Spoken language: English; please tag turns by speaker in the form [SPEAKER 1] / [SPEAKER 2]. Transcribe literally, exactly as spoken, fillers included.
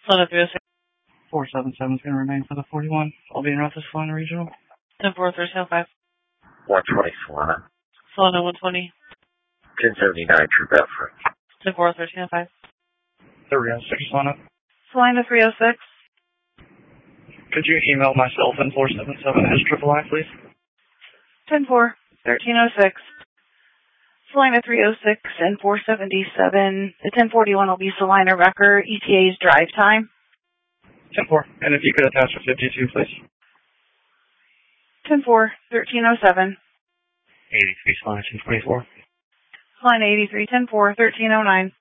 [SPEAKER 1] Salina three oh six.
[SPEAKER 2] four seven seven is going to remain for the forty-one. I'll be in route to Salina Regional.
[SPEAKER 1] ten four thirteen oh five.
[SPEAKER 3] one twenty Salina.
[SPEAKER 1] Salina one twenty.
[SPEAKER 3] ten seventy-nine True Bedford.
[SPEAKER 1] ten four thirteen oh five.
[SPEAKER 2] three oh six Salina.
[SPEAKER 1] Salina three oh six.
[SPEAKER 2] Could you email myself and four seven seven as triple I, please?
[SPEAKER 1] ten four thirteen oh six. Salina three oh six and four seventy-seven. The ten forty-one will be Salina Wrecker, E T A's drive time.
[SPEAKER 2] ten four. And if you could attach a fifty-two, please.
[SPEAKER 1] ten four thirteen oh seven.
[SPEAKER 2] eighty-three Salina two twenty-four.
[SPEAKER 1] Salina eighty-three ten four thirteen oh nine.